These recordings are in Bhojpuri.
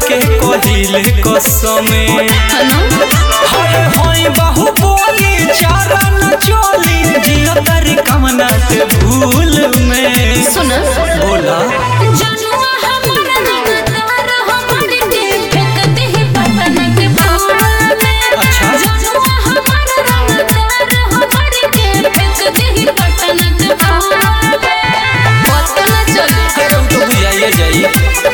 के कहिले कसमे हरे होई बहु बोली चारा न चोली जियो तारी कमना के भूल में सुना बोला जनुआ हमारा रंगदार हमर के फेंक दे पतन के फूल में अच्छा जनुआ हमारा रंगदार हमर के फेंक दे पतन के फूल में पता न चले अरे तो बुझाइए जाई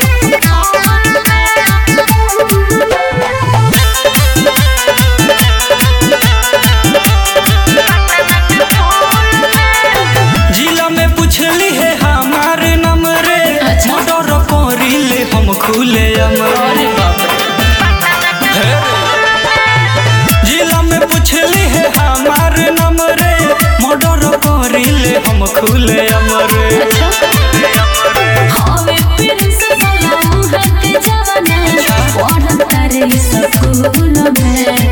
जिला में पूछली है हमार नंबर मोटर कोरिले हम खुले अमरे जिला में पूछली है हमार नंबर मोटर कोरिले हम खुले अमरे हवे प्रिंसिपल हम हक जवाना पढ़ता रे स्कूल में